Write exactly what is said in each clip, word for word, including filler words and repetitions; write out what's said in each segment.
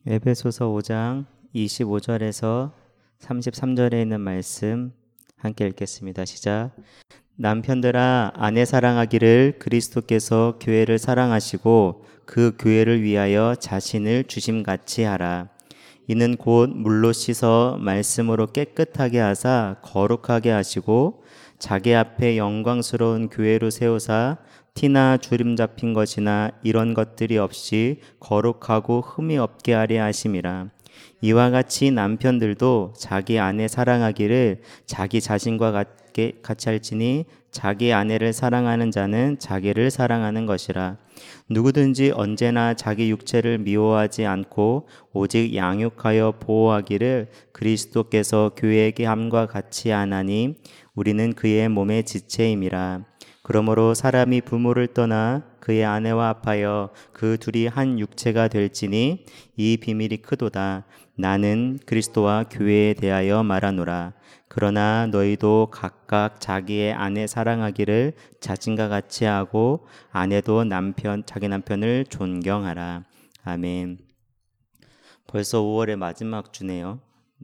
에베소서 오 장 이십오 절에서 삼십삼 절에 있는 말씀 함께 읽겠습니다. 시작. 남편들아, 아내 사랑하기를 그리스도께서 교회를 사랑하시고 그 교회를 위하여 자신을 주심같이 하라. 이는 곧 물로 씻어 말씀으로 깨끗하게 하사 거룩하게 하시고 자기 앞에 영광스러운 교회로 세우사 티나 주름 잡힌 것이나 이런 것들이 없이 거룩하고 흠이 없게 하려 하심이라. 이와 같이 남편들도 자기 아내 사랑하기를 자기 자신과 같게 같이 할지니 자기 아내를 사랑하는 자는 자기를 사랑하는 것이라. 누구든지 언제나 자기 육체를 미워하지 않고 오직 양육하여 보호하기를 그리스도께서 교회에게 함과 같이 하나니 우리는 그의 몸의 지체임이라. 그러므로 사람이 부모를 떠나 그의 아내와 합하여 그 둘이 한 육체가 될지니 이 비밀이 크도다. 나는 그리스도와 교회에 대하여 말하노라. 그러나 너희도 각각 자기의 아내 사랑하기를 자신과 같이 하고 아내도 남편 자기 남편을 존경하라. 아멘. 벌써 오월의 마지막 주네요.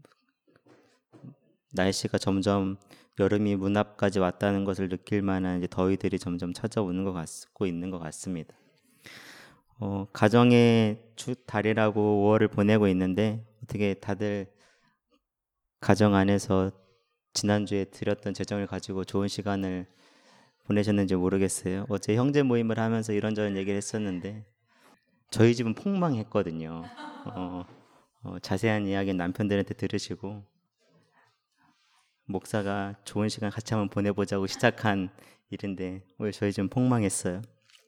날씨가 점점 여름이 문 앞까지 왔다는 것을 느낄 만한 이제 더위들이 점점 찾아오는 것 같고 있는 것 같습니다. 어, 가정의 주 달이라고 오월을 보내고 있는데 어떻게 다들 가정 안에서 지난주에 드렸던 재정을 가지고 좋은 시간을 보내셨는지 모르겠어요. 어제 형제 모임을 하면서 이런저런 얘기를 했었는데 저희 집은 폭망했거든요. 어, 어, 자세한 이야기는 남편들한테 들으시고 목사가 좋은 시간 같이 한번 보내보자고 시작한 일인데 오늘 저희 좀 폭망했어요.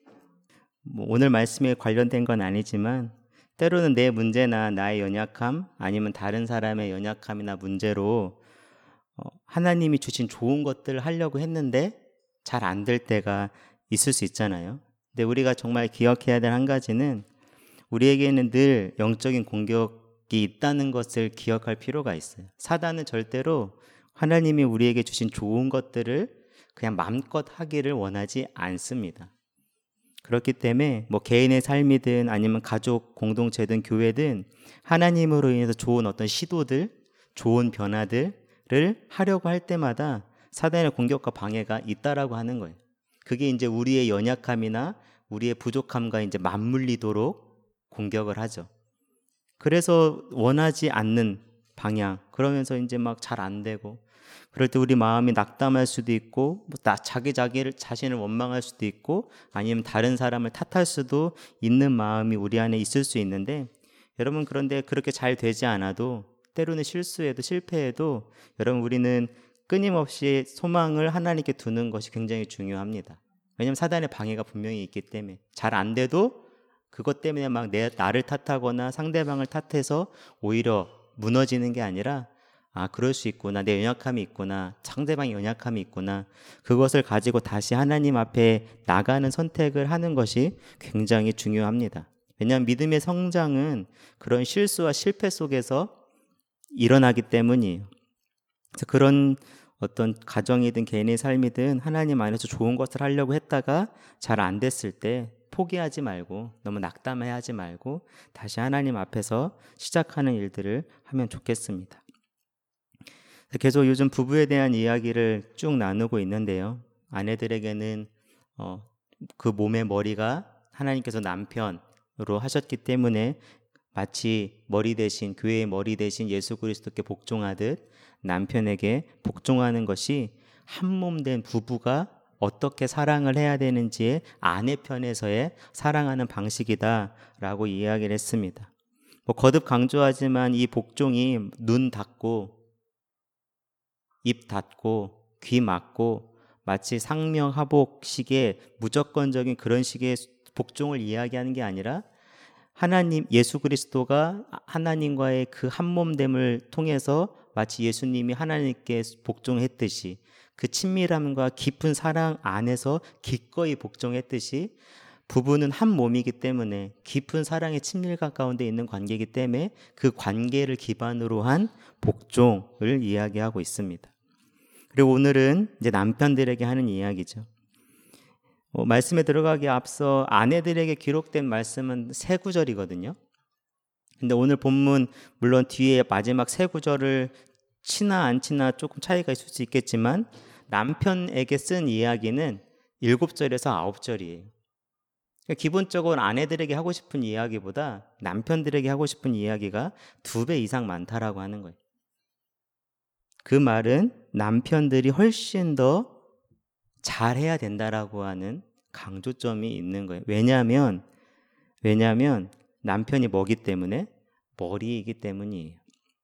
뭐 오늘 말씀에 관련된 건 아니지만 때로는 내 문제나 나의 연약함 아니면 다른 사람의 연약함이나 문제로 어, 하나님이 주신 좋은 것들을 하려고 했는데 잘 안 될 때가 있을 수 있잖아요. 근데 우리가 정말 기억해야 될 한 가지는 우리에게는 늘 영적인 공격이 있다는 것을 기억할 필요가 있어요. 사단은 절대로 하나님이 우리에게 주신 좋은 것들을 그냥 마음껏 하기를 원하지 않습니다. 그렇기 때문에 뭐 개인의 삶이든 아니면 가족 공동체든 교회든 하나님으로 인해서 좋은 어떤 시도들, 좋은 변화들을 하려고 할 때마다 사단의 공격과 방해가 있다라고 하는 거예요. 그게 이제 우리의 연약함이나 우리의 부족함과 이제 맞물리도록 공격을 하죠. 그래서 원하지 않는 방향, 그러면서 이제 막 잘 안 되고, 그럴 때 우리 마음이 낙담할 수도 있고, 뭐 나 자기 자기를 자신을 원망할 수도 있고, 아니면 다른 사람을 탓할 수도 있는 마음이 우리 안에 있을 수 있는데, 여러분 그런데 그렇게 잘 되지 않아도 때로는 실수해도 실패해도 여러분 우리는 끊임없이 소망을 하나님께 두는 것이 굉장히 중요합니다. 왜냐하면 사단의 방해가 분명히 있기 때문에 잘 안 돼도 그것 때문에 막 내, 나를 탓하거나 상대방을 탓해서 오히려 무너지는 게 아니라 아 그럴 수 있구나, 내 연약함이 있구나, 상대방의 연약함이 있구나, 그것을 가지고 다시 하나님 앞에 나가는 선택을 하는 것이 굉장히 중요합니다. 왜냐하면 믿음의 성장은 그런 실수와 실패 속에서 일어나기 때문이에요. 그래서 그런 어떤 가정이든 개인의 삶이든 하나님 안에서 좋은 것을 하려고 했다가 잘 안 됐을 때 포기하지 말고 너무 낙담해하지 말고 다시 하나님 앞에서 시작하는 일들을 하면 좋겠습니다. 계속 요즘 부부에 대한 이야기를 쭉 나누고 있는데요. 아내들에게는 어, 그 몸의 머리가 하나님께서 남편으로 하셨기 때문에 마치 머리 대신 교회의 머리 대신 예수 그리스도께 복종하듯 남편에게 복종하는 것이 한 몸 된 부부가 어떻게 사랑을 해야 되는지의 아내 편에서의 사랑하는 방식이다라고 이야기를 했습니다. 뭐 거듭 강조하지만 이 복종이 눈 닫고 입 닫고 귀 막고 마치 상명하복식의 무조건적인 그런 식의 복종을 이야기하는 게 아니라 하나님 예수 그리스도가 하나님과의 그 한몸됨을 통해서 마치 예수님이 하나님께 복종했듯이 그 친밀함과 깊은 사랑 안에서 기꺼이 복종했듯이 부부는 한 몸이기 때문에 깊은 사랑의 친밀감 가운데 있는 관계이기 때문에 그 관계를 기반으로 한 복종을 이야기하고 있습니다. 그리고 오늘은 이제 남편들에게 하는 이야기죠. 어, 말씀에 들어가기 앞서 아내들에게 기록된 말씀은 세 구절이거든요. 근데 오늘 본문 물론 뒤에 마지막 세 구절을 치나 안 치나 조금 차이가 있을 수 있겠지만 남편에게 쓴 이야기는 일곱 절에서 아홉 절이에요. 그러니까 기본적으로 아내들에게 하고 싶은 이야기보다 남편들에게 하고 싶은 이야기가 두 배 이상 많다라고 하는 거예요. 그 말은 남편들이 훨씬 더 잘해야 된다라고 하는 강조점이 있는 거예요. 왜냐하면 왜냐하면 남편이 뭐기 때문에? 머리이기 때문이에요.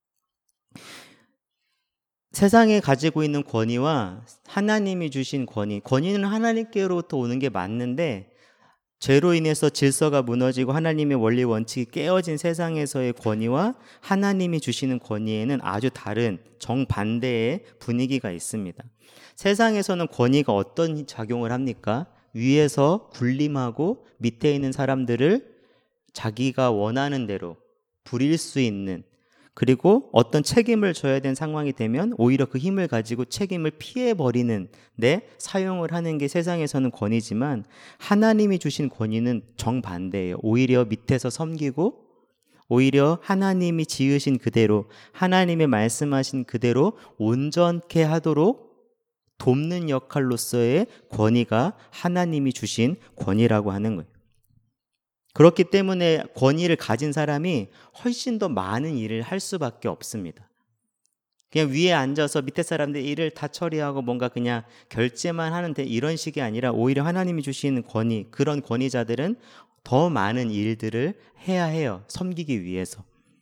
세상에 가지고 있는 권위와 하나님이 주신 권위, 권위는 하나님께로부터 오는 게 맞는데 죄로 인해서 질서가 무너지고 하나님의 원리 원칙이 깨어진 세상에서의 권위와 하나님이 주시는 권위에는 아주 다른 정반대의 분위기가 있습니다. 세상에서는 권위가 어떤 작용을 합니까? 위에서 군림하고 밑에 있는 사람들을 자기가 원하는 대로 부릴 수 있는, 그리고 어떤 책임을 져야 되는 상황이 되면 오히려 그 힘을 가지고 책임을 피해버리는 데 사용을 하는 게 세상에서는 권위지만 하나님이 주신 권위는 정반대예요. 오히려 밑에서 섬기고 오히려 하나님이 지으신 그대로 하나님의 말씀하신 그대로 온전케 하도록 돕는 역할로서의 권위가 하나님이 주신 권위라고 하는 거예요. 그렇기 때문에 권위를 가진 사람이 훨씬 더 많은 일을 할 수밖에 없습니다. 그냥 위에 앉아서 밑에 사람들 일을 다 처리하고 뭔가 그냥 결제만 하는데 이런 식이 아니라 오히려 하나님이 주시는 권위, 그런 권위자들은 더 많은 일들을 해야 해요. 섬기기 위해서.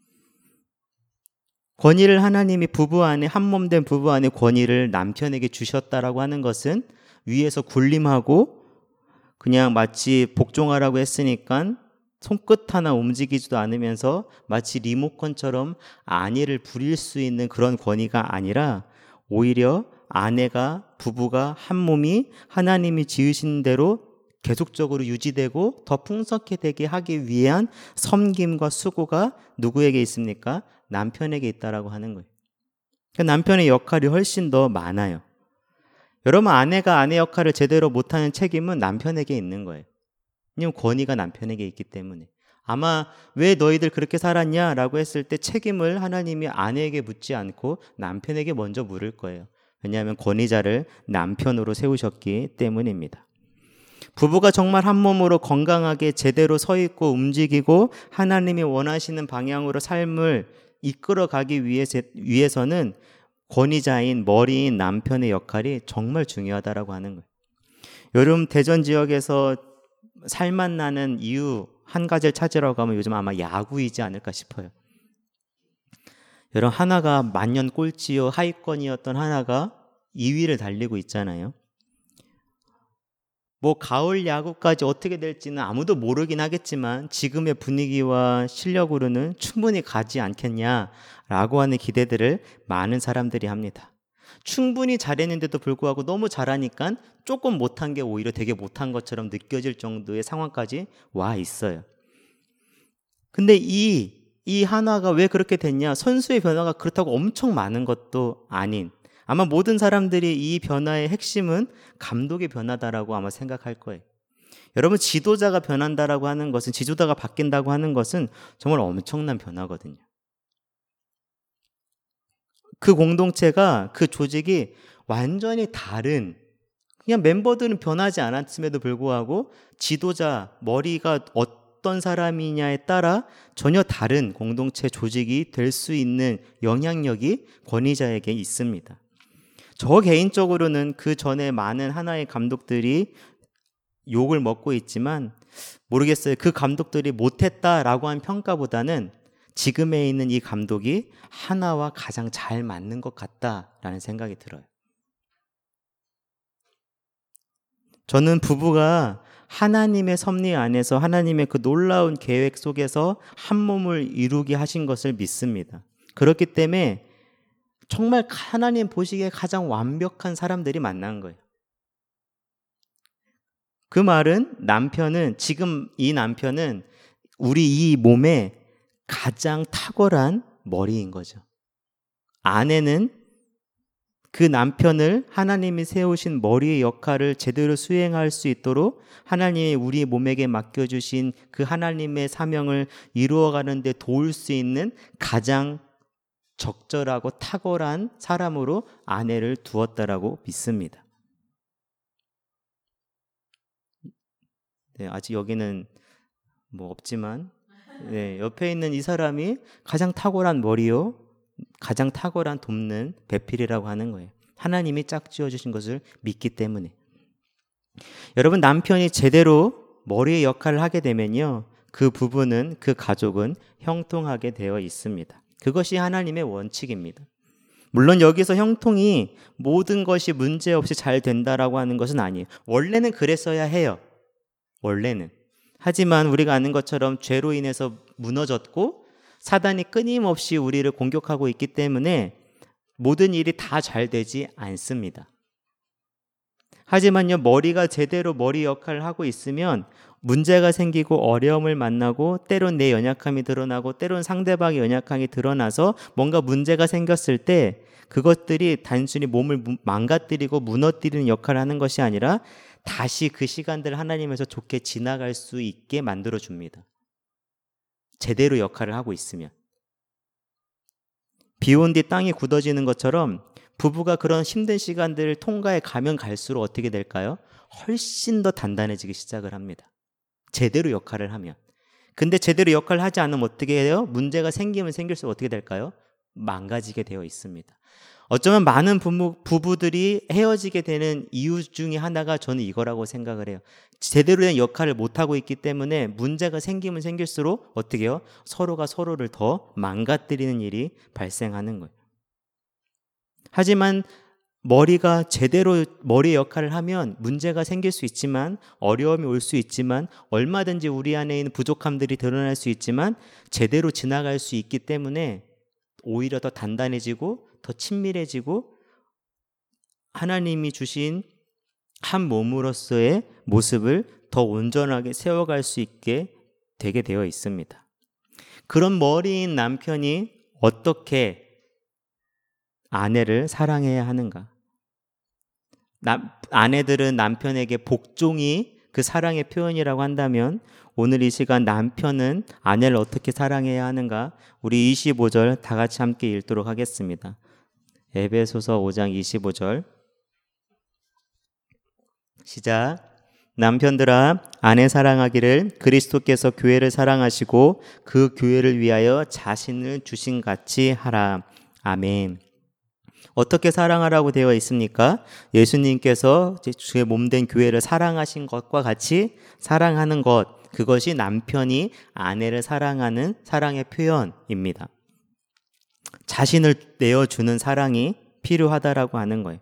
권위를 하나님이 부부 안에 한몸된 부부 안에 권위를 남편에게 주셨다라고 하는 것은 위에서 군림하고 그냥 마치 복종하라고 했으니까 손끝 하나 움직이지도 않으면서 마치 리모컨처럼 아내를 부릴 수 있는 그런 권위가 아니라 오히려 아내가 부부가 한 몸이 하나님이 지으신 대로 계속적으로 유지되고 더 풍성하게 되게 하기 위한 섬김과 수고가 누구에게 있습니까? 남편에게 있다라고 하는 거예요. 그러니까 남편의 역할이 훨씬 더 많아요. 여러분, 아내가 아내 역할을 제대로 못하는 책임은 남편에게 있는 거예요. 왜냐하면 권위가 남편에게 있기 때문에. 아마 왜 너희들 그렇게 살았냐라고 했을 때 책임을 하나님이 아내에게 묻지 않고 남편에게 먼저 물을 거예요. 왜냐하면 권위자를 남편으로 세우셨기 때문입니다. 부부가 정말 한 몸으로 건강하게 제대로 서 있고 움직이고 하나님이 원하시는 방향으로 삶을 이끌어가기 위해서, 위해서는 권위자인 머리인 남편의 역할이 정말 중요하다라고 하는 거예요. 여름 대전 지역에서 살맛 나는 이유 한 가지를 찾으라고 하면 요즘 아마 야구이지 않을까 싶어요. 여러분, 하나가 만년 꼴찌요 하위권이었던 하나가 이 위를 달리고 있잖아요. 뭐 가을 야구까지 어떻게 될지는 아무도 모르긴 하겠지만 지금의 분위기와 실력으로는 충분히 가지 않겠냐라고 하는 기대들을 많은 사람들이 합니다. 충분히 잘했는데도 불구하고 너무 잘하니까 조금 못한 게 오히려 되게 못한 것처럼 느껴질 정도의 상황까지 와 있어요. 근데 이, 이 한화가 왜 그렇게 됐냐? 선수의 변화가 그렇다고 엄청 많은 것도 아닌, 아마 모든 사람들이 이 변화의 핵심은 감독의 변화다라고 아마 생각할 거예요. 여러분, 지도자가 변한다라고 하는 것은, 지도자가 바뀐다고 하는 것은 정말 엄청난 변화거든요. 그 공동체가, 그 조직이 완전히 다른, 그냥 멤버들은 변하지 않았음에도 불구하고 지도자, 머리가 어떤 사람이냐에 따라 전혀 다른 공동체 조직이 될 수 있는 영향력이 권위자에게 있습니다. 저 개인적으로는 그 전에 많은 하나의 감독들이 욕을 먹고 있지만 모르겠어요. 그 감독들이 못했다라고 한 평가보다는 지금에 있는 이 감독이 하나와 가장 잘 맞는 것 같다라는 생각이 들어요. 저는 부부가 하나님의 섭리 안에서 하나님의 그 놀라운 계획 속에서 한 몸을 이루게 하신 것을 믿습니다. 그렇기 때문에 정말 하나님 보시기에 가장 완벽한 사람들이 만난 거예요. 그 말은 남편은, 지금 이 남편은 우리 이 몸에 가장 탁월한 머리인 거죠. 아내는 그 남편을 하나님이 세우신 머리의 역할을 제대로 수행할 수 있도록 하나님이 우리 몸에게 맡겨주신 그 하나님의 사명을 이루어가는 데 도울 수 있는 가장 적절하고 탁월한 사람으로 아내를 두었다라고 믿습니다. 네, 아직 여기는 뭐 없지만 네, 옆에 있는 이 사람이 가장 탁월한 머리요, 가장 탁월한 돕는 배필이라고 하는 거예요. 하나님이 짝지어 주신 것을 믿기 때문에. 여러분, 남편이 제대로 머리의 역할을 하게 되면요, 그 부부는, 그 가족은 형통하게 되어 있습니다. 그것이 하나님의 원칙입니다. 물론 여기서 형통이 모든 것이 문제없이 잘 된다라고 하는 것은 아니에요. 원래는 그랬어야 해요. 원래는. 하지만 우리가 아는 것처럼 죄로 인해서 무너졌고 사단이 끊임없이 우리를 공격하고 있기 때문에 모든 일이 다 잘 되지 않습니다. 하지만요, 머리가 제대로 머리 역할을 하고 있으면 문제가 생기고 어려움을 만나고 때론 내 연약함이 드러나고 때론 상대방의 연약함이 드러나서 뭔가 문제가 생겼을 때 그것들이 단순히 몸을 망가뜨리고 무너뜨리는 역할을 하는 것이 아니라 다시 그 시간들을 하나님에서 좋게 지나갈 수 있게 만들어줍니다. 제대로 역할을 하고 있으면. 비 온 뒤 땅이 굳어지는 것처럼 부부가 그런 힘든 시간들을 통과해 가면 갈수록 어떻게 될까요? 훨씬 더 단단해지기 시작을 합니다. 제대로 역할을 하면. 근데 제대로 역할을 하지 않으면 어떻게 해요? 문제가 생기면 생길수록 어떻게 될까요? 망가지게 되어 있습니다. 어쩌면 많은 부부, 부부들이 헤어지게 되는 이유 중에 하나가 저는 이거라고 생각을 해요. 제대로 된 역할을 못하고 있기 때문에 문제가 생기면 생길수록 어떻게 해요? 서로가 서로를 더 망가뜨리는 일이 발생하는 거예요. 하지만 머리가 제대로 머리 역할을 하면 문제가 생길 수 있지만, 어려움이 올 수 있지만, 얼마든지 우리 안에 있는 부족함들이 드러날 수 있지만 제대로 지나갈 수 있기 때문에 오히려 더 단단해지고 더 친밀해지고 하나님이 주신 한 몸으로서의 모습을 더 온전하게 세워갈 수 있게 되게 되어 있습니다. 그런 머리인 남편이 어떻게 아내를 사랑해야 하는가? 남, 아내들은 남편에게 복종이 그 사랑의 표현이라고 한다면 오늘 이 시간 남편은 아내를 어떻게 사랑해야 하는가? 우리 이십오 절 다 같이 함께 읽도록 하겠습니다. 에베소서 오 장 이십오 절 시작. 남편들아, 아내 사랑하기를 그리스도께서 교회를 사랑하시고 그 교회를 위하여 자신을 주신 같이 하라. 아멘. 어떻게 사랑하라고 되어 있습니까? 예수님께서 주의 몸된 교회를 사랑하신 것과 같이 사랑하는 것, 그것이 남편이 아내를 사랑하는 사랑의 표현입니다. 자신을 내어주는 사랑이 필요하다라고 하는 거예요.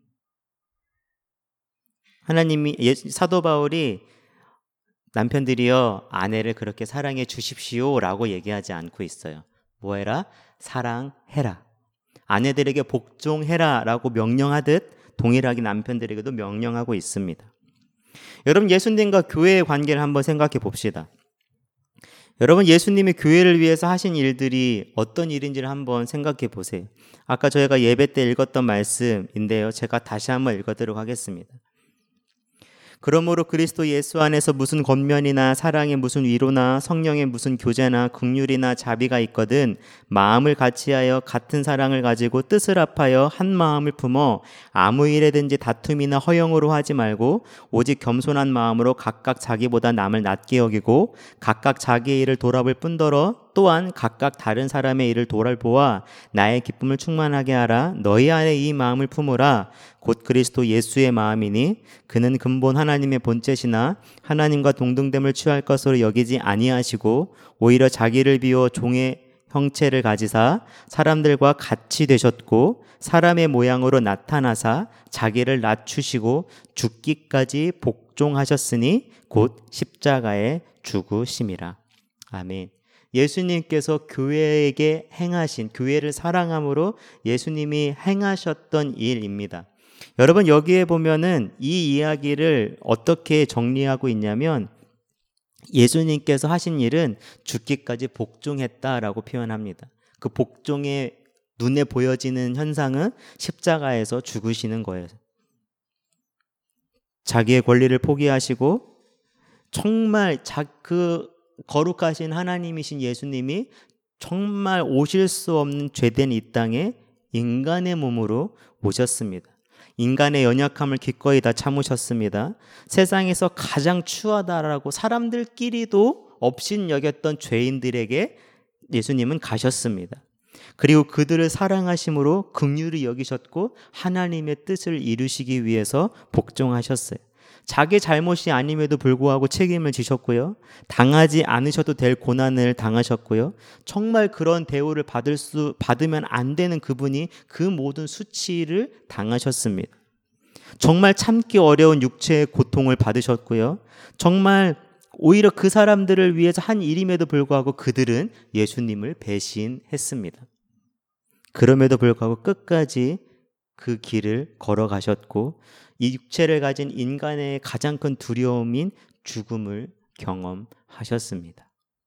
하나님이, 사도 바울이 남편들이여 아내를 그렇게 사랑해 주십시오 라고 얘기하지 않고 있어요. 뭐해라? 사랑해라. 아내들에게 복종해라 라고 명령하듯 동일하게 남편들에게도 명령하고 있습니다. 여러분, 예수님과 교회의 관계를 한번 생각해 봅시다. 여러분, 예수님이 교회를 위해서 하신 일들이 어떤 일인지를 한번 생각해 보세요. 아까 저희가 예배 때 읽었던 말씀인데요, 제가 다시 한번 읽어드리도록 하겠습니다. 그러므로 그리스도 예수 안에서 무슨 권면이나 사랑의 무슨 위로나 성령의 무슨 교제나 긍휼이나 자비가 있거든 마음을 같이하여 같은 사랑을 가지고 뜻을 합하여 한 마음을 품어 아무 일에든지 다툼이나 허영으로 하지 말고 오직 겸손한 마음으로 각각 자기보다 남을 낮게 여기고 각각 자기의 일을 돌아볼 뿐더러 또한 각각 다른 사람의 일을 돌아보아 나의 기쁨을 충만하게 하라. 너희 안에 이 마음을 품으라. 곧 그리스도 예수의 마음이니 그는 근본 하나님의 본체시나 하나님과 동등됨을 취할 것으로 여기지 아니하시고 오히려 자기를 비워 종의 형체를 가지사 사람들과 같이 되셨고 사람의 모양으로 나타나사 자기를 낮추시고 죽기까지 복종하셨으니 곧 십자가에 죽으심이라. 아멘. 예수님께서 교회에게 행하신, 교회를 사랑함으로 예수님이 행하셨던 일입니다. 여러분, 여기에 보면은 이 이야기를 어떻게 정리하고 있냐면 예수님께서 하신 일은 죽기까지 복종했다라고 표현합니다. 그 복종의 눈에 보여지는 현상은 십자가에서 죽으시는 거예요. 자기의 권리를 포기하시고 정말 자, 그 거룩하신 하나님이신 예수님이 정말 오실 수 없는 죄된 이 땅에 인간의 몸으로 오셨습니다. 인간의 연약함을 기꺼이 다 참으셨습니다. 세상에서 가장 추하다라고 사람들끼리도 업신여겼던 죄인들에게 예수님은 가셨습니다. 그리고 그들을 사랑하심으로 긍휼히 여기셨고 하나님의 뜻을 이루시기 위해서 복종하셨어요. 자기 잘못이 아님에도 불구하고 책임을 지셨고요. 당하지 않으셔도 될 고난을 당하셨고요. 정말 그런 대우를 받을 수 받으면 안 되는 그분이 그 모든 수치를 당하셨습니다. 정말 참기 어려운 육체의 고통을 받으셨고요. 정말 오히려 그 사람들을 위해서 한 일임에도 불구하고 그들은 예수님을 배신했습니다. 그럼에도 불구하고 끝까지 그 길을 걸어가셨고 이 육체를 가진 인간의 가장 큰 두려움인 죽음을 경험하셨습니다.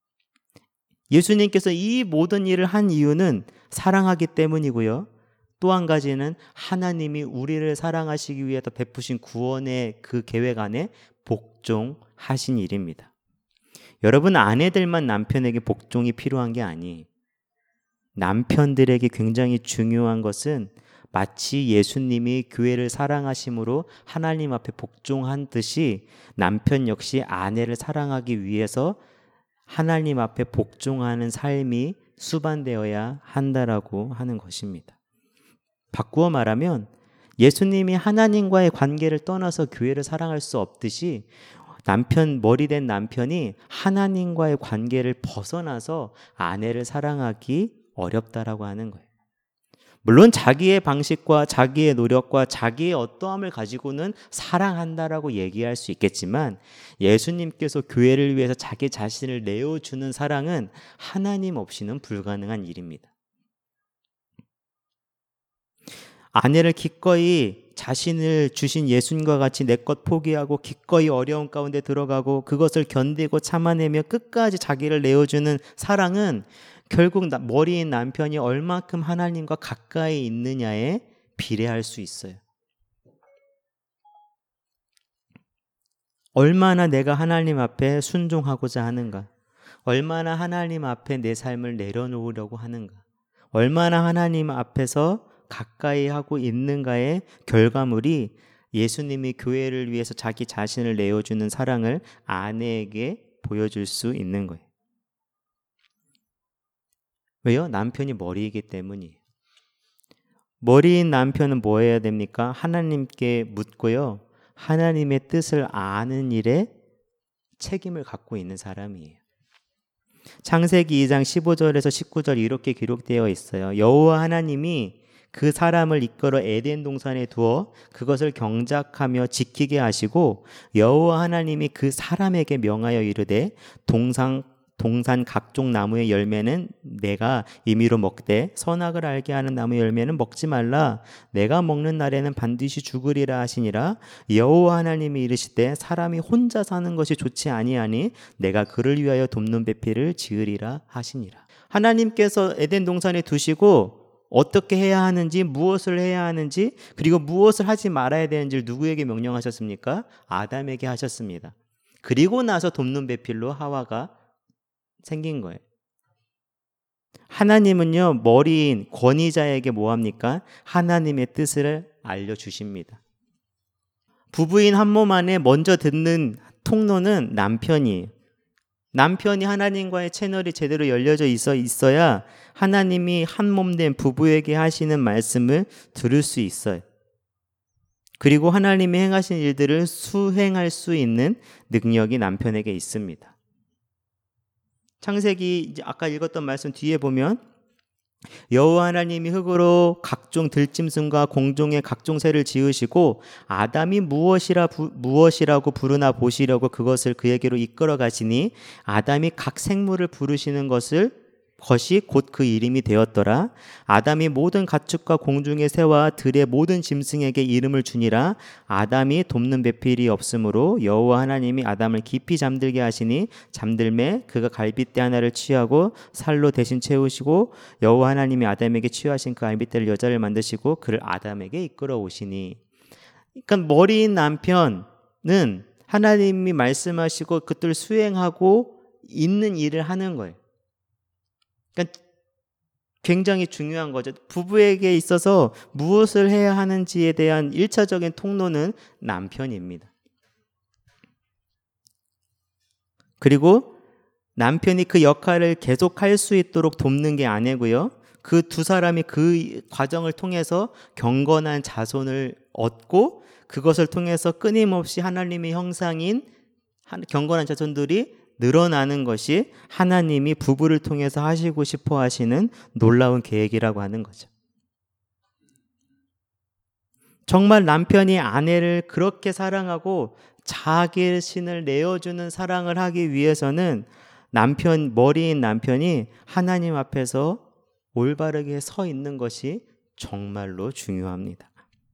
예수님께서 이 모든 일을 한 이유는 사랑하기 때문이고요. 또 한 가지는 하나님이 우리를 사랑하시기 위해서 베푸신 구원의 그 계획 안에 복종하신 일입니다. 여러분, 아내들만 남편에게 복종이 필요한 게 아니에요. 남편들에게 굉장히 중요한 것은 마치 예수님이 교회를 사랑하심으로 하나님 앞에 복종한 듯이 남편 역시 아내를 사랑하기 위해서 하나님 앞에 복종하는 삶이 수반되어야 한다라고 하는 것입니다. 바꾸어 말하면 예수님이 하나님과의 관계를 떠나서 교회를 사랑할 수 없듯이 남편, 머리된 남편이 하나님과의 관계를 벗어나서 아내를 사랑하기 어렵다라고 하는 거예요. 물론 자기의 방식과 자기의 노력과 자기의 어떠함을 가지고는 사랑한다라고 얘기할 수 있겠지만 예수님께서 교회를 위해서 자기 자신을 내어주는 사랑은 하나님 없이는 불가능한 일입니다. 아내를 기꺼이 자신을 주신 예수님과 같이 내 것 포기하고 기꺼이 어려운 가운데 들어가고 그것을 견디고 참아내며 끝까지 자기를 내어주는 사랑은 결국 머리인 남편이 얼마큼 하나님과 가까이 있느냐에 비례할 수 있어요. 얼마나 내가 하나님 앞에 순종하고자 하는가? 얼마나 하나님 앞에 내 삶을 내려놓으려고 하는가? 얼마나 하나님 앞에서 가까이 하고 있는가의 결과물이 예수님이 교회를 위해서 자기 자신을 내어주는 사랑을 아내에게 보여줄 수 있는 거예요. 왜요? 남편이 머리이기 때문이에요. 머리인 남편은 뭐 해야 됩니까? 하나님께 묻고요. 하나님의 뜻을 아는 일에 책임을 갖고 있는 사람이에요. 창세기 이 장 십오 절에서 십구 절 이렇게 기록되어 있어요. 여호와 하나님이 그 사람을 이끌어 에덴 동산에 두어 그것을 경작하며 지키게 하시고 여호와 하나님이 그 사람에게 명하여 이르되 동상 동산 각종 나무의 열매는 내가 임의로 먹되 선악을 알게 하는 나무 열매는 먹지 말라. 내가 먹는 날에는 반드시 죽으리라 하시니라. 여호와 하나님이 이르시되 사람이 혼자 사는 것이 좋지 아니하니 내가 그를 위하여 돕는 배필을 지으리라 하시니라. 하나님께서 에덴 동산에 두시고 어떻게 해야 하는지, 무엇을 해야 하는지, 그리고 무엇을 하지 말아야 되는지를 누구에게 명령하셨습니까? 아담에게 하셨습니다. 그리고 나서 돕는 배필로 하와가 생긴 거예요. 하나님은요, 머리인 권위자에게 뭐 합니까? 하나님의 뜻을 알려주십니다. 부부인 한 몸 안에 먼저 듣는 통로는 남편이에요. 남편이 하나님과의 채널이 제대로 열려져 있어 있어야 하나님이 한 몸 된 부부에게 하시는 말씀을 들을 수 있어요. 그리고 하나님이 행하신 일들을 수행할 수 있는 능력이 남편에게 있습니다. 창세기 아까 읽었던 말씀 뒤에 보면 여호와 하나님이 흙으로 각종 들짐승과 공중의 각종 새를 지으시고 아담이 무엇이라 부, 무엇이라고 부르나 보시려고 그것을 그에게로 이끌어 가시니 아담이 각 생물을 부르시는 것을 것이 곧 그 이름이 되었더라. 아담이 모든 가축과 공중의 새와 들의 모든 짐승에게 이름을 주니라. 아담이 돕는 배필이 없으므로 여호와 하나님이 아담을 깊이 잠들게 하시니 잠들매 그가 갈빗대 하나를 취하고 살로 대신 채우시고 여호와 하나님이 아담에게 취하신 그 갈빗대를 여자를 만드시고 그를 아담에게 이끌어 오시니. 그러니까 머리인 남편은 하나님이 말씀하시고 그들 수행하고 있는 일을 하는 거예요. 그러니까 굉장히 중요한 거죠. 부부에게 있어서 무엇을 해야 하는지에 대한 일차적인 통로는 남편입니다. 그리고 남편이 그 역할을 계속할 수 있도록 돕는 게 아니고요. 그 두 사람이 그 과정을 통해서 경건한 자손을 얻고 그것을 통해서 끊임없이 하나님의 형상인 경건한 자손들이 늘어나는 것이 하나님이 부부를 통해서 하시고 싶어 하시는 놀라운 계획이라고 하는 거죠. 정말 남편이 아내를 그렇게 사랑하고 자기 신을 내어주는 사랑을 하기 위해서는 남편, 머리인 남편이 하나님 앞에서 올바르게 서 있는 것이 정말로 중요합니다.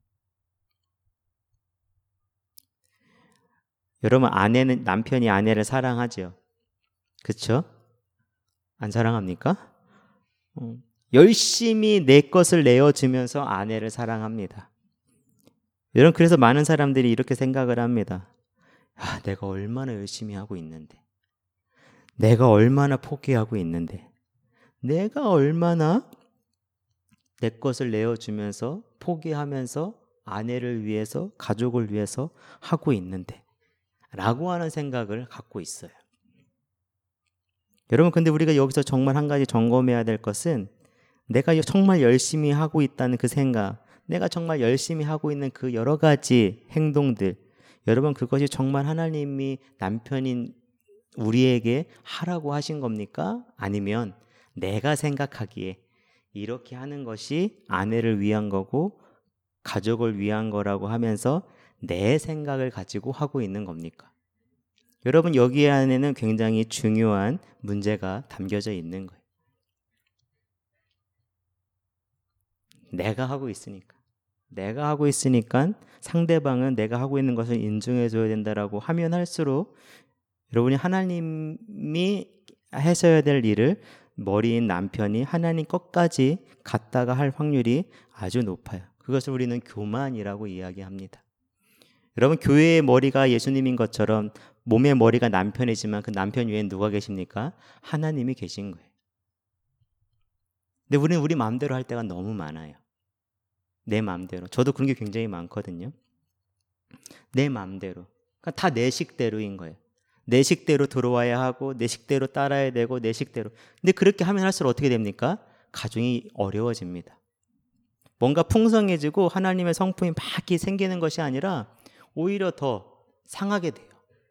여러분, 아내는, 남편이 아내를 사랑하죠. 그렇죠? 안 사랑합니까? 어, 열심히 내 것을 내어주면서 아내를 사랑합니다. 여러분, 그래서 많은 사람들이 이렇게 생각을 합니다. 아, 내가 얼마나 열심히 하고 있는데, 내가 얼마나 포기하고 있는데, 내가 얼마나 내 것을 내어주면서 포기하면서 아내를 위해서, 가족을 위해서 하고 있는데 라고 하는 생각을 갖고 있어요. 여러분, 근데 우리가 여기서 정말 한 가지 점검해야 될 것은 내가 정말 열심히 하고 있다는 그 생각, 내가 정말 열심히 하고 있는 그 여러 가지 행동들, 여러분, 그것이 정말 하나님이 남편인 우리에게 하라고 하신 겁니까? 아니면 내가 생각하기에 이렇게 하는 것이 아내를 위한 거고 가족을 위한 거라고 하면서 내 생각을 가지고 하고 있는 겁니까? 여러분, 여기 안에는 굉장히 중요한 문제가 담겨져 있는 거예요. 내가 하고 있으니까. 내가 하고 있으니까 상대방은 내가 하고 있는 것을 인정해 줘야 된다라고 하면 할수록 여러분이 하나님이 하셔야 될 일을 머리인 남편이 하나님 것까지 갖다가 할 확률이 아주 높아요. 그것을 우리는 교만이라고 이야기합니다. 여러분, 교회의 머리가 예수님인 것처럼 몸의 머리가 남편이지만 그 남편 위에 누가 계십니까? 하나님이 계신 거예요. 근데 우리는 우리 마음대로 할 때가 너무 많아요. 내 마음대로. 저도 그런 게 굉장히 많거든요. 내 마음대로. 그러니까 다 내 식대로인 거예요. 내 식대로 들어와야 하고 내 식대로 따라야 되고 내 식대로. 근데 그렇게 하면 할수록 어떻게 됩니까? 가정이 어려워집니다. 뭔가 풍성해지고 하나님의 성품이 막 생기는 것이 아니라 오히려 더 상하게 돼요.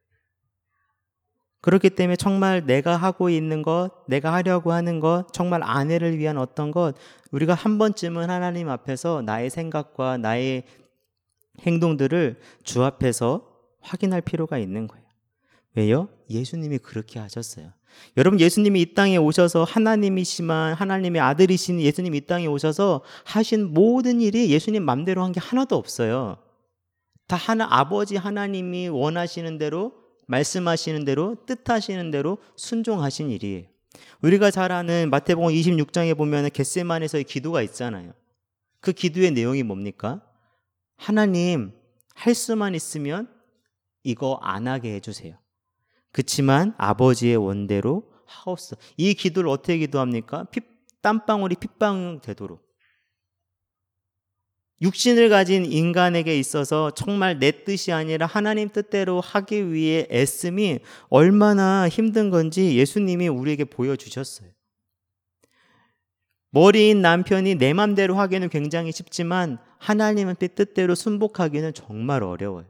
그렇기 때문에 정말 내가 하고 있는 것, 내가 하려고 하는 것, 정말 아내를 위한 어떤 것, 우리가 한 번쯤은 하나님 앞에서 나의 생각과 나의 행동들을 주 앞에서 확인할 필요가 있는 거예요. 왜요? 예수님이 그렇게 하셨어요. 여러분, 예수님이 이 땅에 오셔서 하나님이시만 하나님의 아들이신 예수님이 이 땅에 오셔서 하신 모든 일이 예수님 맘대로 한 게 하나도 없어요. 다 하나, 아버지 하나님이 원하시는 대로, 말씀하시는 대로, 뜻하시는 대로 순종하신 일이에요. 우리가 잘 아는 마태복음 이십육 장에 보면 겟세마네에서의 기도가 있잖아요. 그 기도의 내용이 뭡니까? 하나님, 할 수만 있으면 이거 안 하게 해주세요. 그치만 아버지의 원대로 하옵소서. 이 기도를 어떻게 기도합니까? 피, 땀방울이 핏방울 되도록. 육신을 가진 인간에게 있어서 정말 내 뜻이 아니라 하나님 뜻대로 하기 위해 애씀이 얼마나 힘든 건지 예수님이 우리에게 보여주셨어요. 머리인 남편이 내 맘대로 하기는 굉장히 쉽지만 하나님의 뜻대로 순복하기는 정말 어려워요.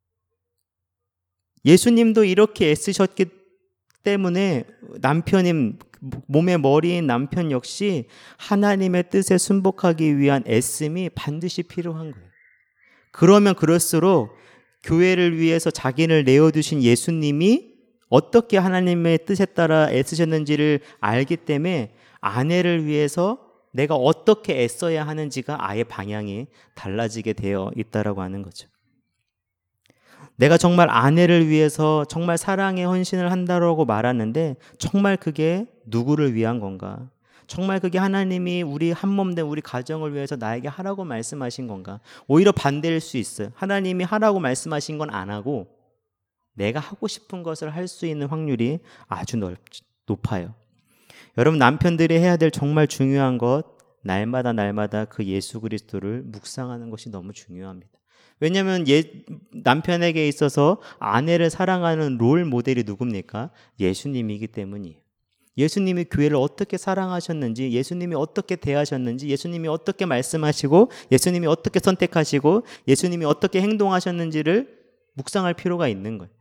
예수님도 이렇게 애쓰셨기 때문에 남편인 몸의 머리인 남편 역시 하나님의 뜻에 순복하기 위한 애씀이 반드시 필요한 거예요. 그러면 그럴수록 교회를 위해서 자기를 내어두신 예수님이 어떻게 하나님의 뜻에 따라 애쓰셨는지를 알기 때문에 아내를 위해서 내가 어떻게 애써야 하는지가 아예 방향이 달라지게 되어 있다라고 하는 거죠. 내가 정말 아내를 위해서 정말 사랑의 헌신을 한다라고 말하는데 정말 그게 누구를 위한 건가? 정말 그게 하나님이 우리 한몸된 우리 가정을 위해서 나에게 하라고 말씀하신 건가? 오히려 반대일 수 있어요. 하나님이 하라고 말씀하신 건 안 하고 내가 하고 싶은 것을 할 수 있는 확률이 아주 넓, 높아요. 여러분, 남편들이 해야 될 정말 중요한 것, 날마다 날마다 그 예수 그리스도를 묵상하는 것이 너무 중요합니다. 왜냐하면 예, 남편에게 있어서 아내를 사랑하는 롤 모델이 누굽니까? 예수님이기 때문이에요. 예수님이 교회를 어떻게 사랑하셨는지, 예수님이 어떻게 대하셨는지, 예수님이 어떻게 말씀하시고, 예수님이 어떻게 선택하시고, 예수님이 어떻게 행동하셨는지를 묵상할 필요가 있는 거예요.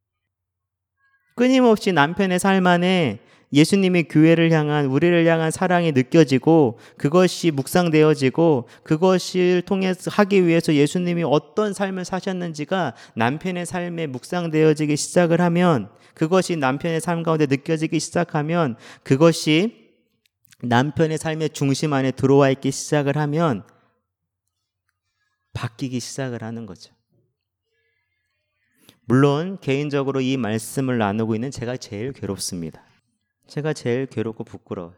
끊임없이 남편의 삶 안에 예수님의 교회를 향한, 우리를 향한 사랑이 느껴지고 그것이 묵상되어지고 그것을 통해서 하기 위해서 예수님이 어떤 삶을 사셨는지가 남편의 삶에 묵상되어지기 시작을 하면, 그것이 남편의 삶 가운데 느껴지기 시작하면, 그것이 남편의 삶의 중심 안에 들어와 있기 시작을 하면 바뀌기 시작을 하는 거죠. 물론 개인적으로 이 말씀을 나누고 있는 제가 제일 괴롭습니다. 제가 제일 괴롭고 부끄러워요.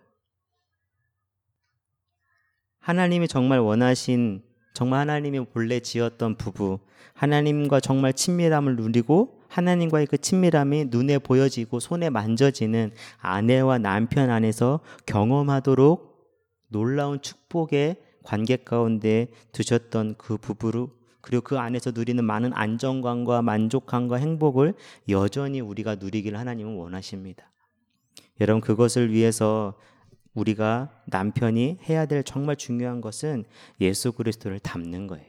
하나님이 정말 원하신, 정말 하나님이 본래 지었던 부부, 하나님과 정말 친밀함을 누리고 하나님과의 그 친밀함이 눈에 보여지고 손에 만져지는 아내와 남편 안에서 경험하도록 놀라운 축복의 관계 가운데 두셨던 그 부부로, 그리고 그 안에서 누리는 많은 안정감과 만족감과 행복을 여전히 우리가 누리기를 하나님은 원하십니다. 여러분, 그것을 위해서 우리가 남편이 해야 될 정말 중요한 것은 예수 그리스도를 닮는 거예요.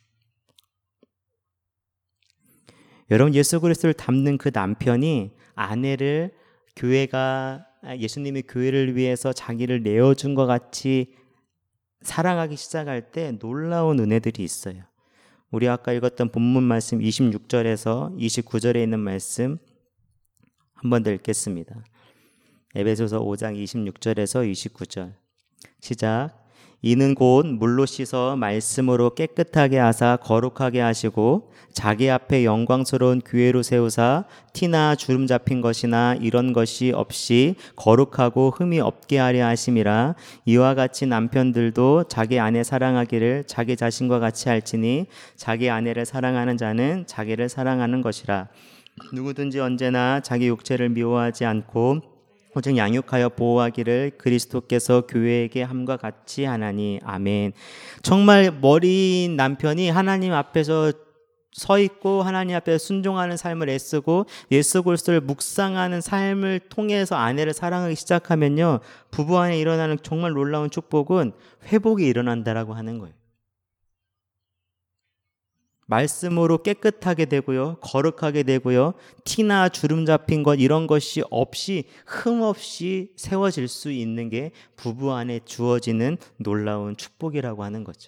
여러분, 예수 그리스도를 닮는 그 남편이 아내를 교회가, 예수님이 교회를 위해서 자기를 내어준 것 같이 사랑하기 시작할 때 놀라운 은혜들이 있어요. 우리 아까 읽었던 본문 말씀 이십육 절에서 이십구 절에 있는 말씀 한 번 더 읽겠습니다. 에베소서 오 장 이십육 절에서 이십구 절 시작. 이는 곧 물로 씻어 말씀으로 깨끗하게 하사 거룩하게 하시고 자기 앞에 영광스러운 교회로 세우사 티나 주름 잡힌 것이나 이런 것이 없이 거룩하고 흠이 없게 하려 하심이라. 이와 같이 남편들도 자기 아내 사랑하기를 자기 자신과 같이 할지니 자기 아내를 사랑하는 자는 자기를 사랑하는 것이라. 누구든지 언제나 자기 육체를 미워하지 않고 오직 양육하여 보호하기를 그리스도께서 교회에게 함과 같이 하나니. 아멘. 정말 머리인 남편이 하나님 앞에서 서 있고 하나님 앞에 순종하는 삶을 애쓰고 예수 그리스도를 묵상하는 삶을 통해서 아내를 사랑하기 시작하면요, 부부 안에 일어나는 정말 놀라운 축복은 회복이 일어난다라고 하는 거예요. 말씀으로 깨끗하게 되고요, 거룩하게 되고요, 티나 주름 잡힌 것 이런 것이 없이 흠 없이 세워질 수 있는 게 부부 안에 주어지는 놀라운 축복이라고 하는 거죠.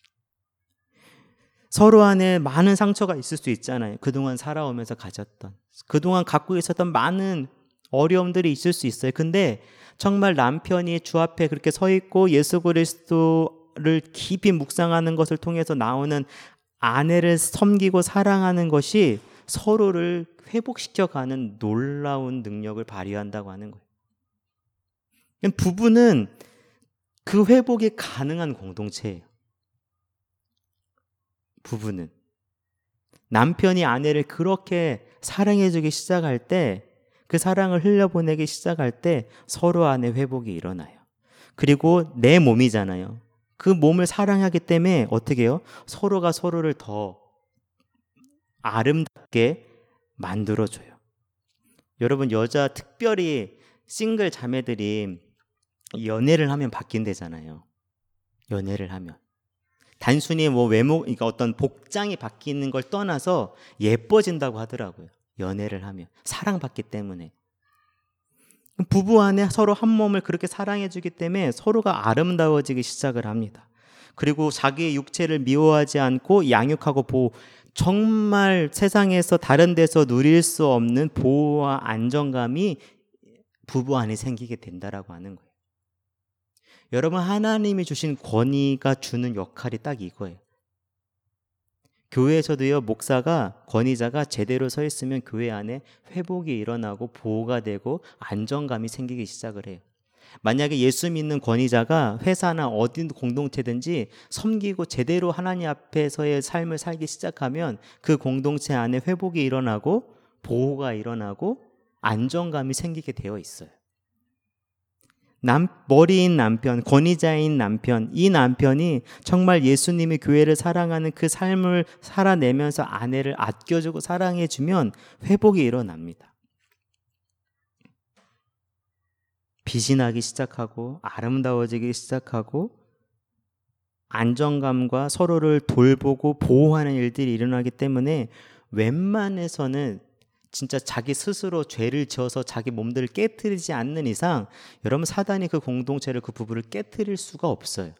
서로 안에 많은 상처가 있을 수 있잖아요. 그동안 살아오면서 가졌던, 그동안 갖고 있었던 많은 어려움들이 있을 수 있어요. 근데 정말 남편이 주 앞에 그렇게 서 있고 예수 그리스도를 깊이 묵상하는 것을 통해서 나오는 아내를 섬기고 사랑하는 것이 서로를 회복시켜가는 놀라운 능력을 발휘한다고 하는 거예요. 부부는 그 회복이 가능한 공동체예요. 부부는 남편이 아내를 그렇게 사랑해주기 시작할 때, 그 사랑을 흘려보내기 시작할 때 서로 안에 회복이 일어나요. 그리고 내 몸이잖아요. 그 몸을 사랑하기 때문에 어떻게 해요? 서로가 서로를 더 아름답게 만들어줘요. 여러분, 여자 특별히 싱글 자매들이 연애를 하면 바뀐대잖아요. 연애를 하면 단순히 뭐 외모, 그러니까 어떤 복장이 바뀌는 걸 떠나서 예뻐진다고 하더라고요. 연애를 하면 사랑받기 때문에. 부부 안에 서로 한 몸을 그렇게 사랑해주기 때문에 서로가 아름다워지기 시작을 합니다. 그리고 자기의 육체를 미워하지 않고 양육하고 보호, 정말 세상에서 다른 데서 누릴 수 없는 보호와 안정감이 부부 안에 생기게 된다라고 하는 거예요. 여러분, 하나님이 주신 권위가 주는 역할이 딱 이거예요. 교회에서도요, 목사가, 권위자가 제대로 서 있으면 교회 안에 회복이 일어나고 보호가 되고 안정감이 생기기 시작을 해요. 만약에 예수 믿는 권위자가 회사나 어디 공동체든지 섬기고 제대로 하나님 앞에서의 삶을 살기 시작하면 그 공동체 안에 회복이 일어나고 보호가 일어나고 안정감이 생기게 되어 있어요. 남, 머리인 남편, 권위자인 남편, 이 남편이 정말 예수님이 교회를 사랑하는 그 삶을 살아내면서 아내를 아껴주고 사랑해주면 회복이 일어납니다. 빛이 나기 시작하고 아름다워지기 시작하고 안정감과 서로를 돌보고 보호하는 일들이 일어나기 때문에 웬만해서는 진짜 자기 스스로 죄를 지어서 자기 몸들을 깨트리지 않는 이상 여러분, 사단이 그 공동체를, 그 부부를 깨트릴 수가 없어요.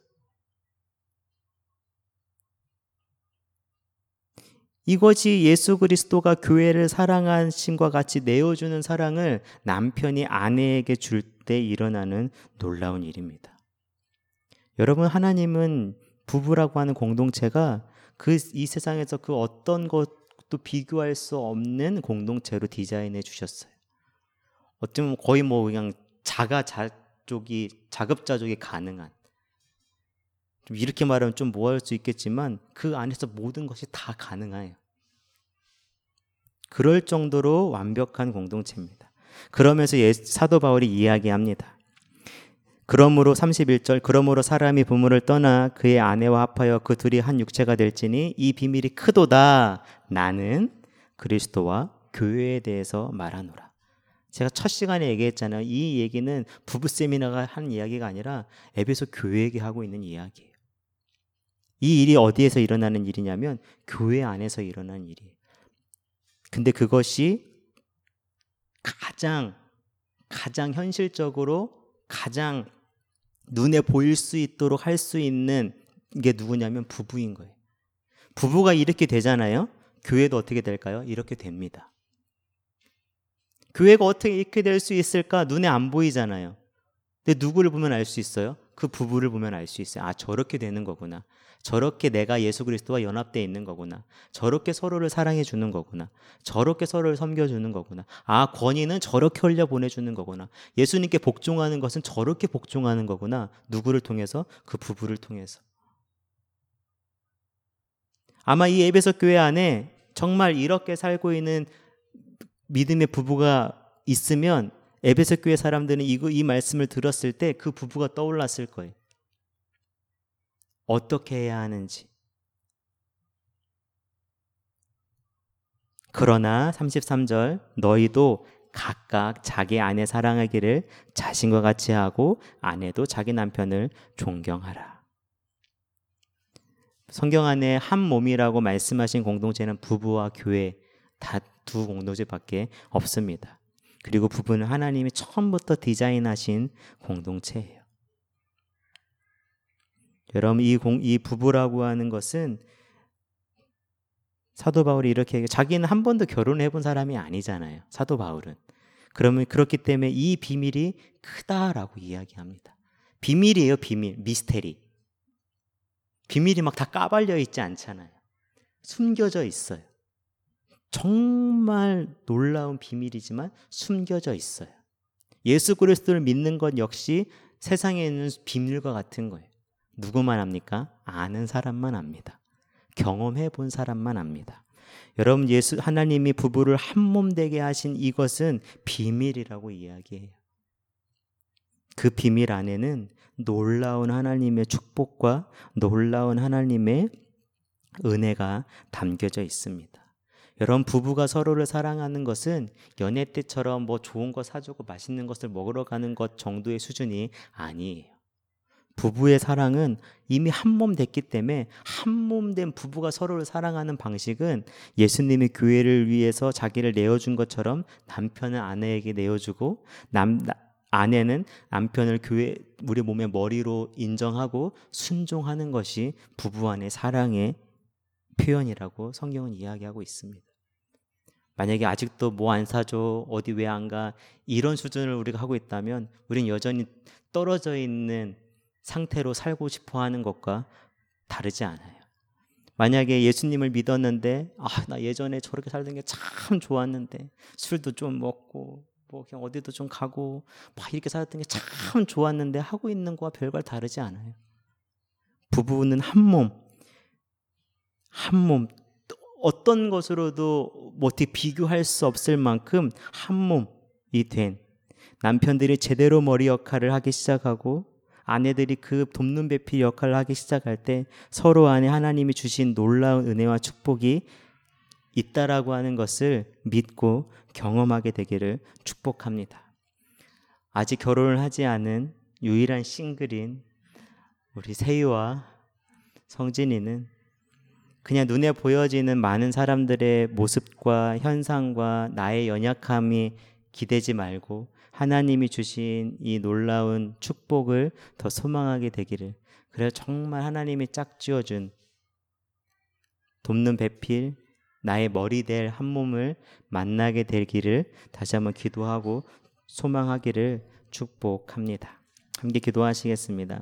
이것이 예수 그리스도가 교회를 사랑하신과 같이 내어주는 사랑을 남편이 아내에게 줄 때 일어나는 놀라운 일입니다. 여러분, 하나님은 부부라고 하는 공동체가 그 이 세상에서 그 어떤 것도 비교할 수 없는 공동체로 디자인해 주셨어요. 어쩌면 거의 뭐 그냥 자가자족이 자급자족이 가능한, 좀 이렇게 말하면 좀 뭐할 수 있겠지만 그 안에서 모든 것이 다 가능해요. 그럴 정도로 완벽한 공동체입니다. 그러면서 사도 바울이 이야기합니다. 그러므로 삼십일 절, 그러므로 사람이 부모를 떠나 그의 아내와 합하여 그 둘이 한 육체가 될지니 이 비밀이 크도다. 나는 그리스도와 교회에 대해서 말하노라. 제가 첫 시간에 얘기했잖아요. 이 얘기는 부부 세미나가 한 이야기가 아니라 에베소 교회에게 하고 있는 이야기예요. 이 일이 어디에서 일어나는 일이냐면 교회 안에서 일어나는 일이에요. 근데 그것이 가장 가장 현실적으로 가장 눈에 보일 수 있도록 할 수 있는 게 누구냐면 부부인 거예요. 부부가 이렇게 되잖아요. 교회도 어떻게 될까요? 이렇게 됩니다. 교회가 어떻게 이렇게 될 수 있을까? 눈에 안 보이잖아요. 근데 누구를 보면 알 수 있어요? 그 부부를 보면 알 수 있어요. 아, 저렇게 되는 거구나. 저렇게 내가 예수 그리스도와 연합되어 있는 거구나. 저렇게 서로를 사랑해 주는 거구나. 저렇게 서로를 섬겨주는 거구나. 아, 권위는 저렇게 흘려보내주는 거구나. 예수님께 복종하는 것은 저렇게 복종하는 거구나. 누구를 통해서? 그 부부를 통해서. 아마 이 에베소 교회 안에 정말 이렇게 살고 있는 믿음의 부부가 있으면 에베소 교회 사람들은 이, 이 말씀을 들었을 때 그 부부가 떠올랐을 거예요. 어떻게 해야 하는지. 그러나 삼십삼 절, 너희도 각각 자기 아내 사랑하기를 자신과 같이 하고 아내도 자기 남편을 존경하라. 성경 안에 한 몸이라고 말씀하신 공동체는 부부와 교회 다 두 공동체밖에 없습니다. 그리고 부부는 하나님이 처음부터 디자인하신 공동체예요. 여러분, 이, 공, 이 부부라고 하는 것은 사도 바울이 이렇게 얘기해요. 자기는 한 번도 결혼해 본 사람이 아니잖아요. 사도 바울은. 그러면 그렇기 때문에 이 비밀이 크다라고 이야기합니다. 비밀이에요. 비밀. 미스테리. 비밀이 막 다 까발려 있지 않잖아요. 숨겨져 있어요. 정말 놀라운 비밀이지만 숨겨져 있어요. 예수 그리스도를 믿는 것 역시 세상에 있는 비밀과 같은 거예요. 누구만 압니까? 아는 사람만 압니다. 경험해 본 사람만 압니다. 여러분, 예수 하나님이 부부를 한 몸 되게 하신 이것은 비밀이라고 이야기해요. 그 비밀 안에는 놀라운 하나님의 축복과 놀라운 하나님의 은혜가 담겨져 있습니다. 여러분, 부부가 서로를 사랑하는 것은 연애 때처럼 뭐 좋은 거 사주고 맛있는 것을 먹으러 가는 것 정도의 수준이 아니에요. 부부의 사랑은 이미 한 몸 됐기 때문에 한 몸 된 부부가 서로를 사랑하는 방식은 예수님이 교회를 위해서 자기를 내어준 것처럼 남편은 아내에게 내어주고 남, 아내는 남편을 교회 우리 몸의 머리로 인정하고 순종하는 것이 부부 안의 사랑의 표현이라고 성경은 이야기하고 있습니다. 만약에 아직도 뭐 안 사줘, 어디 왜 안 가, 이런 수준을 우리가 하고 있다면 우린 여전히 떨어져 있는 상태로 살고 싶어 하는 것과 다르지 않아요. 만약에 예수님을 믿었는데 아, 나 예전에 저렇게 살던 게 참 좋았는데 술도 좀 먹고 뭐 그냥 어디도 좀 가고 막 이렇게 살았던 게 참 좋았는데 하고 있는 거와 별반 다르지 않아요. 부부는 한 몸, 한 몸, 어떤 것으로도 뭐 어떻게 비교할 수 없을 만큼 한 몸이 된 남편들이 제대로 머리 역할을 하기 시작하고 아내들이 그 돕는 배필 역할을 하기 시작할 때 서로 안에 하나님이 주신 놀라운 은혜와 축복이 있다라고 하는 것을 믿고 경험하게 되기를 축복합니다. 아직 결혼을 하지 않은 유일한 싱글인 우리 세희와 성진이는 그냥 눈에 보여지는 많은 사람들의 모습과 현상과 나의 연약함이 기대지 말고 하나님이 주신 이 놀라운 축복을 더 소망하게 되기를, 그래서 정말 하나님이 짝지어준 돕는 배필 나의 머리 될 한 몸을 만나게 되기를 다시 한번 기도하고 소망하기를 축복합니다. 함께 기도하시겠습니다.